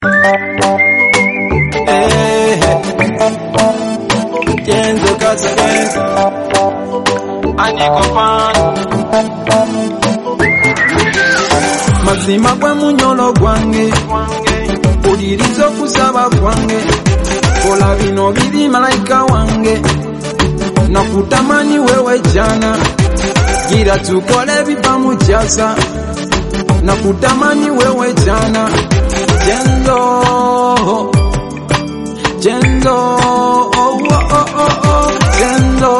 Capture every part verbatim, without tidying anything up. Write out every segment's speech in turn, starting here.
Kenzo Katsagen Aniko fan Mazima kwa munyolo gwange Ulirizo kusaba gwange Kola bino bili malaika wange Nakutamani wewe jana Gira tukole bipamu jasa Nakutamani wewe jana Jendo Jendo oh oh oh oh oh Jendo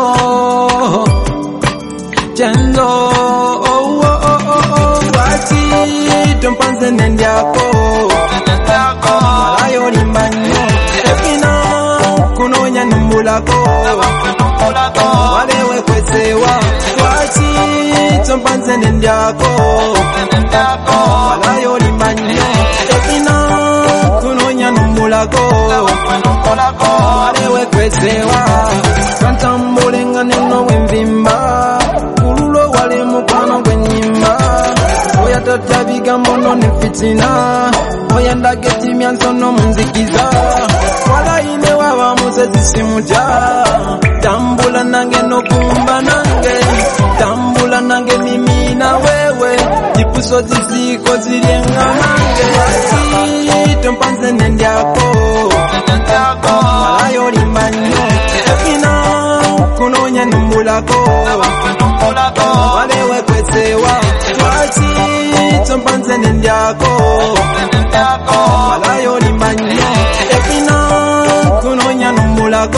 Jendo oh oh oh oh oh Wati Tumpanze nende yako Malayo limbanyo Epina Kunonya numbulako Walewe kwesewa Wati Tumpanze nende yako Malayo limbanyo Epina Kunonya numbulako Walewe kwesewa Kantambulenga neno wimvimba Kululo wale mukwano gwenyimba Oya tata bigambo no nefitina Oya ndageti mianzono munzikiza Wala ine waba muzezi simuja Tambula nange no kumba nange Tambula nange mimi na wewe Jipuso ziziko zilienga nange Wati tumpanze nende yako Malayo limbanyo Epina kunonya numbulako Walewe kwesewa Wati tumpanze nende yako Malayo limbanyo Epina kunonya numbulako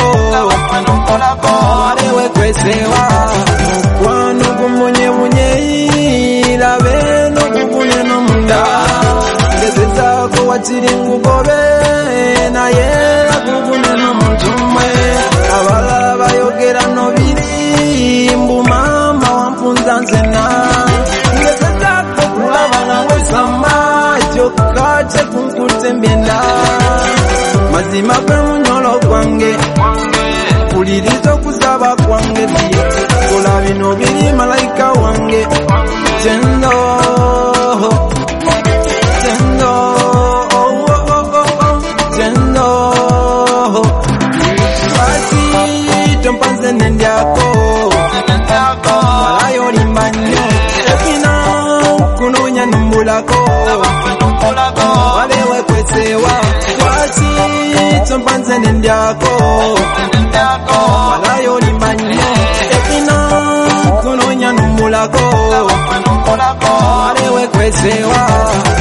Walewe kwesewa Mukwano kumunye munye Ilabe no kukunye no munda Ngeze zako wachiringu gobe Na yera kukunye no mtumwe Abala bayogera no biri Mbu mama wampunza nzena Ngeze zako kulaba na wesama Chokache kunkutembenda Mazima kwe munyolo kwange Ulirizo kusaba kwange Kola bino biri malaika wange Jendo Jendo oh oh oh oh Jendo Wati tumpanze nende yako Malayo limbanyo Epina kunonya numbulako Walewe kwesewa Wati tumpanze nende yako Malayo limbanyo Epina kunonya numbulako Walewe kwesewa